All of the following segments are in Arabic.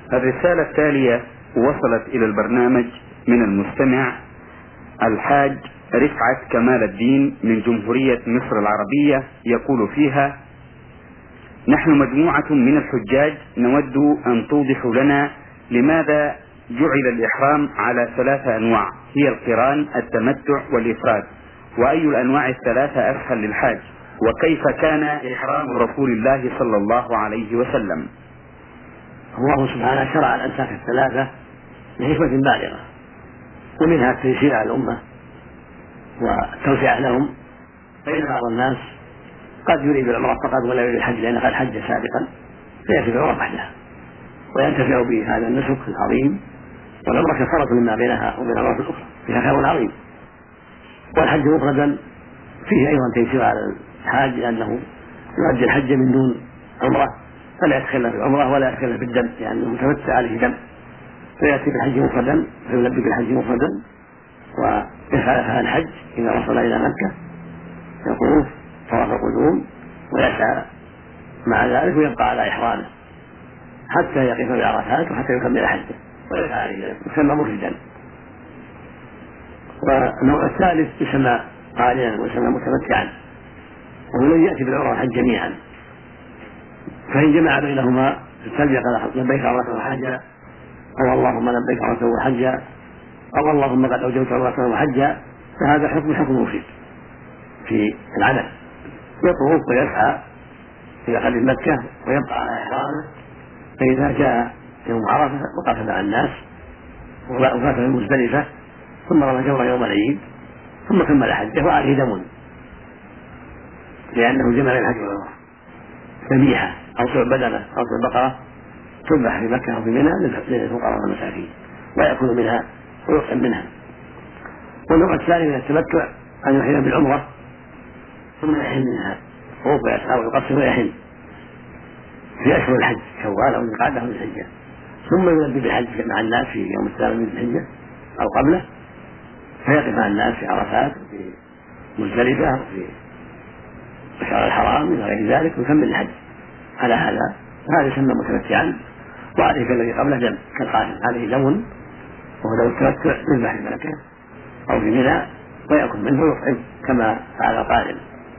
الرسالة التالية وصلت إلى البرنامج من المستمع الحاج رفعت كمال الدين من جمهورية مصر العربية، يقول فيها: نحن مجموعة من الحجاج نود أن توضحوا لنا لماذا جعل الإحرام على 3 أنواع، هي القران، التمتع، والإفراد، وأي الأنواع ال3 أسهل للحاج، وكيف كان إحرام رسول الله صلى الله عليه وسلم. الله سبحانه شرع الأنساك ال3 لحكمة بالغة، ومنها التيسير على الأمة والتوسعة لهم، فإن بعض الناس قد يريد العمرة فقط ولا يريد الحج لأنه قد حج سابقا، فيأتي بالعمرة وحدها وينتفع بهذا النسك العظيم، والعمرة كفارة مما بينها وبين العمرة الأخرى، فيها خير عظيم. والحج مفردا فيه أيضا تيسير على الحاج، لأنه يؤدي الحج من دون عمرة فلا يتخلى في العمرة ولا يتخلى في الدم، لأنه متمتع عليه دم، فيأتي بالحج مفردا فيلبي بالحج مفردا ويفعل الحج إذا وصل إلى مكة يطوف طواف القدوم ويسعى مع ذلك ويبقى على إحرامه حتى يقف بعرفات وحتى يكمل حجه ويسعى، يسمى مفردا. والنوع الثالث يسمى قارنا ويسمى متمتعا، وهو الذي يأتي بالعمرة والحج جميعا، فإن جمع بينهما في التلبية قال لبيك عمرة وحجا، أو اللهم لبيك عمرة وحجا، أو اللهم قد أوجبت عمرة وحجا، فهذا حكم مفيد في العمل، يطوف ويسعى إلى قدم مكة ويبقى على إحرامه، فإذا جاء يوم عرفة وقف مع الناس وفات في مزدلفة ثم رمى جمرة يوم العيد ثم كمل حجه وعليه دم، لأنه جمع بين الحج والعمرة، ذبيحة أو سوء بدنة أو سوء بقرة تذبح في مكة أو في منى للفقراء والمساكين ويأكل منها ويطعم منها. والنوع الثاني من التمتع أن يحل بالعمرة ثم يحل منها يطوف ويسعى ويقصر ويحل في أشهر الحج شوال أو القعدة أو الحجة، ثم يلبي بالحج مع الناس في يوم الثامن من الحجة أو قبله، فيقف مع الناس في عرفات وفي مزدلفة وفي مشعر الحرام إلى غير ذلك ويكمل الحج على هذا، وهذا يسمى متمتعا. وعليه كالذي قبله دم كالقارن، عليه دم وهو دم التمتع يذبح في مكة أو في منى ويأكل منه ويطعم كما فعل القارن.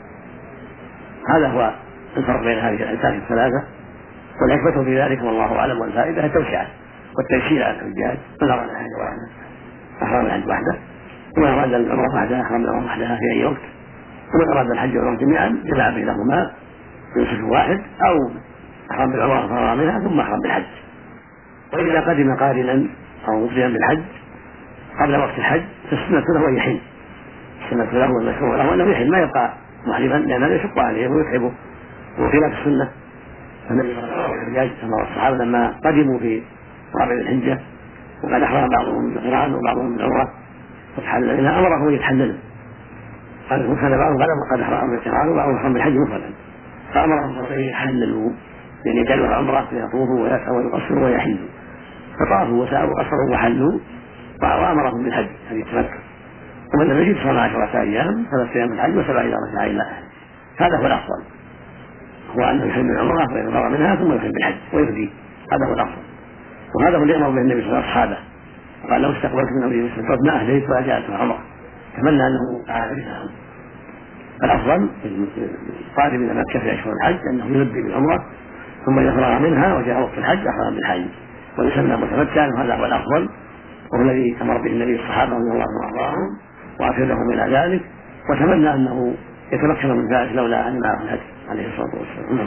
هذا هو الفرق بين هذه الأنساك ال3، والحكمة في ذلك والله أعلم، والفائدة التوسعة والتيسير على الحجاج، من أراد الحج وحده أحرم الحج وحده، ومن أراد العمرة وحدها أحرم العمرة وحدها في أي وقت، ومن أراد الحج والعمرة جميعا جمع بينهما في نسك واحد، أو أحرم بالعمرة فرغ منها ثم أحرم بالحج. وإذا قدم قارنا أو مفردا بالحج قبل وقت الحج فالسنة له أن يحل، السنة له والمشروع له أنه يحل ما يبقى محرما، لأن هذا يشق عليه ويتعبه وخلاف السنة. فالنبي صلى الله عليه وسلم والصحابة لما قدموا في رابع الحجة وقد أحرم بعضهم بالقران وبعضهم بالعمرة فتحلل منها أمرهم أن يتحللوا، قال كان بعضهم قد أحرم بالقران وبعضهم أحرم بالحج مفردا، فأمرهم أن يحللوا يعني جلوا العمرة فيطوفوا ويسعوا ويقصروا ويحلوا، فطافوا وسعوا وقصروا وحلوا، وأمرهم بالحج هذه التمتع. ومن لم يجد صام 10 أيام 3 أيام الحج و7 إذا رجع إلى أهله. هذا هو الأفضل، هو أنه يحل بالعمرة ويفرغ منها ثم يحل بالحج ويفدي، هذا هو الأفضل، وهذا هو اللي أمر به النبي صلى الله عليه وسلم أصحابه، قال لو استقبلت من أمري واستقبلت ما أهليت وأجعلت العمرة، تمنى أنه فعل بهم. الأفضل القادم إلى مكة في أشهر الحج أنه يلبي بالعمرة ثم يفرغ منها وجاء وقت الحج أحرم بالحج ويسمى متمتعا، وهذا هو الأفضل، وهو الذي أمر به النبي الصحابة رضي الله عنهم وأرشدهم إلى ذلك، وتمنى أنه يتمكن من ذلك لولا أن معه الهدي عليه الصلاة والسلام.